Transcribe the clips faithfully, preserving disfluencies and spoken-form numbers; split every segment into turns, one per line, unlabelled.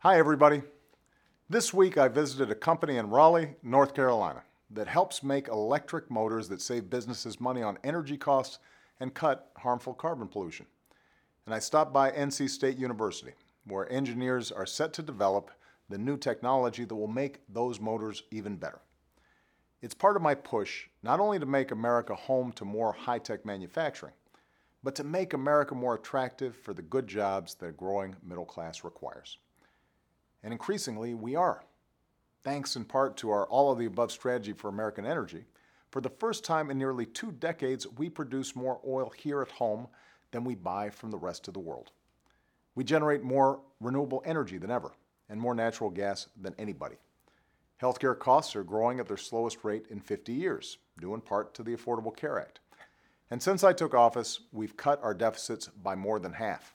Hi, everybody. This week I visited a company in Raleigh, North Carolina that helps make electric motors that save businesses money on energy costs and cut harmful carbon pollution. And I stopped by N C State University, where engineers are set to develop the new technology that will make those motors even better. It's part of my push not only to make America home to more high-tech manufacturing, but to make America more attractive for the good jobs that a growing middle class requires. And increasingly, we are. Thanks in part to our all-of-the-above strategy for American energy, for the first time in nearly two decades, we produce more oil here at home than we buy from the rest of the world. We generate more renewable energy than ever, and more natural gas than anybody. Healthcare costs are growing at their slowest rate in fifty years, due in part to the Affordable Care Act. And since I took office, we've cut our deficits by more than half.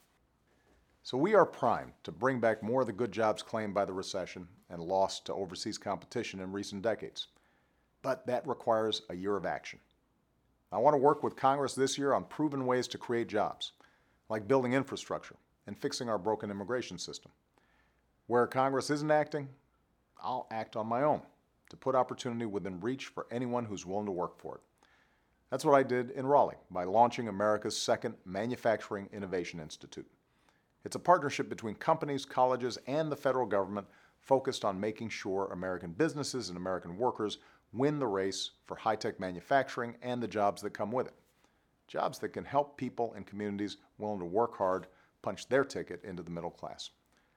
So we are primed to bring back more of the good jobs claimed by the recession and lost to overseas competition in recent decades. But that requires a year of action. I want to work with Congress this year on proven ways to create jobs, like building infrastructure and fixing our broken immigration system. Where Congress isn't acting, I'll act on my own to put opportunity within reach for anyone who's willing to work for it. That's what I did in Raleigh by launching America's second Manufacturing Innovation Institute. It's a partnership between companies, colleges, and the federal government focused on making sure American businesses and American workers win the race for high-tech manufacturing and the jobs that come with it. Jobs that can help people and communities willing to work hard punch their ticket into the middle class.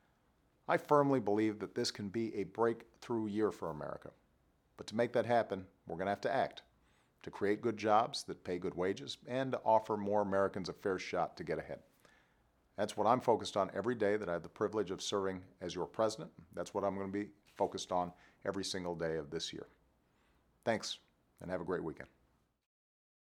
I firmly believe that this can be a breakthrough year for America. But to make that happen, we're going to have to act, to create good jobs that pay good wages, and to offer more Americans a fair shot to get ahead. That's what I'm focused on every day that I have the privilege of serving as your president. That's what I'm going to be focused on every single day of this year. Thanks, and have a great weekend.